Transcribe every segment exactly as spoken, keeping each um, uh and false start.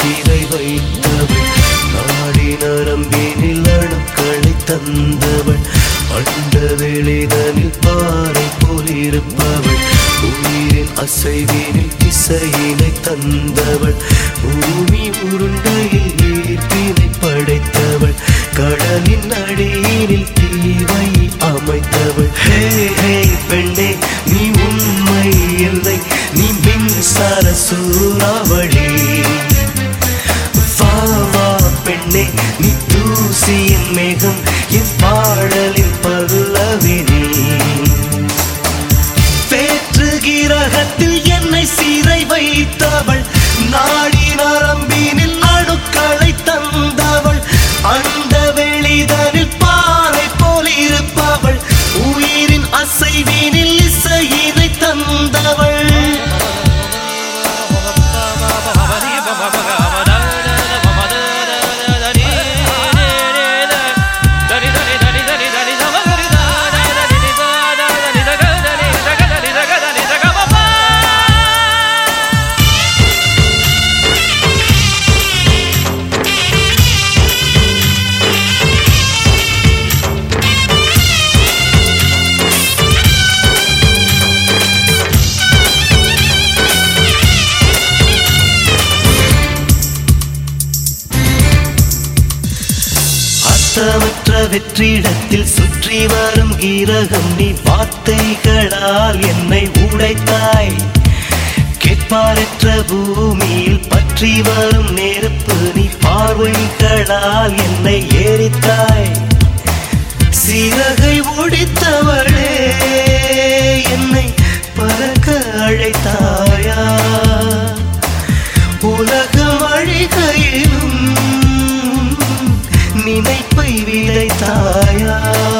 சிறை வைத்தவள், நாடி நரம்பினில் அணுக்களை தந்தவள், அண்ட வெளிதனில் பாறை போலிருப்பவள், உயிரின் அசைவினில் இசையினை தந்தவள், பூமி உருண்டையில் ஈர்ப்பினை படைத்தவள், கடலின் அடியினில் தீவை அமைத்தவள். ஹே ஹே பெண்ணே நீ உண்மை இல்லை, நீ மின்சார சூறாவளி. வா வா பெண்ணே நீ தூசியின் மேகம், என் பாடலின் பல்லவினி. வேற்று கிரகத்தில் என்னை சிறை வைத்தவள், நாடி நரம்பினில் அணுக்களை தந்தவள், அந்த வெளிதனில் பாறை போல் இருப்பவள், உயிரின் அசைவினில் இசையினை தந்தவள். அர்த்தமற்ற வெற்றிடத்தில் சுற்றி வரும் கிரகம், நீ வார்த்தைகளால் என்னை உடைத்தாய். கேட்பாரற்ற பூமியில் பற்றி வரும் நெருப்பு, நீ பார்வைகளால் என்னை எரித்தாய். சிறகை ஒடித்தவளே என்னை பறக்க அழைத்தாயா, உலகம் அழிகையிலும் நினைப்பை விதைத்தாயா.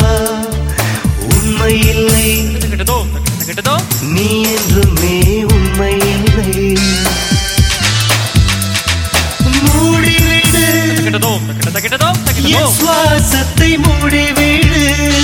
உண்மை இல்லை நீ என்றுமே உண்மை இல்லை, மூடிவிடு என் சுவாசத்தை மூடிவிடு.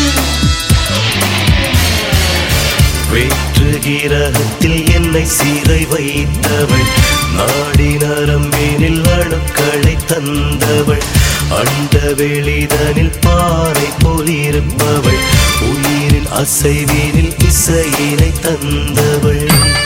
வேற்று கிரகத்தில் என்னை சிறை வைத்தவள், நாடி நரம்பினில் அணுக்களை தந்தவள், அண்ட வெளிதனில் பாறை போலிருப்பவள், உயிரின் அசைவினில் இசையினை தந்தவள்.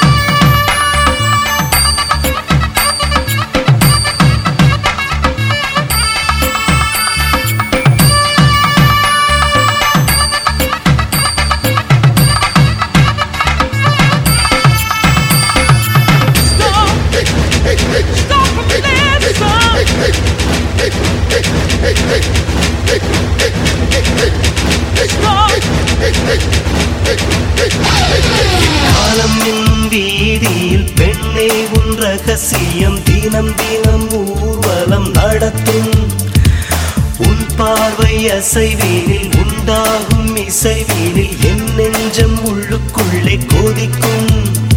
காலம் என்னும் வீதியில் பெண்ணே உன் ரகசியம் தினம் தினம் ஊர்வலம் நடத்தும். உன் பார்வை அசைவீனில் உண்டாகும் இசைவீனில் என் நெஞ்சம் உள்ளுக்குள்ளே கொதிக்கும்.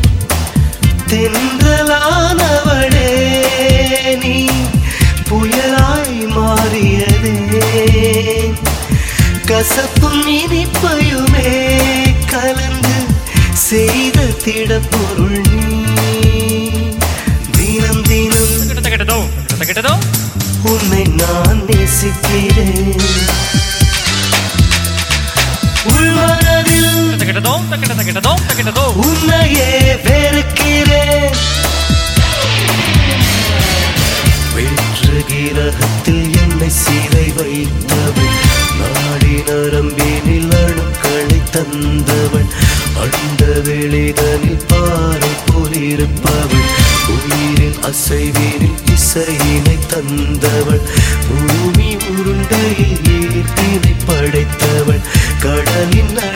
தென்றலானவளே நீ புயலாய் மாறியதே, கசப்பும் இனிப்பையுமே கலந்து செய்த திடப்பொருள் நீ. தினம் தினம் உன்னை நான் நேசிக்கிறேன், உள்மனதில் உன்னையே வெறுக்கிறேன். வேற்று கிரகத்தில் என்னை சிறை வைத்தவள், நாடி நரம்பினில் அணுக்களை தந்தவள், அண்ட வெளிதனில் பாறை போலிருப்பவள், உயிரின் அசைவினில் இசையினை தந்தவள், பூமி உருண்டையில் ஈர்ப்பினை படைத்தவள், கடலின்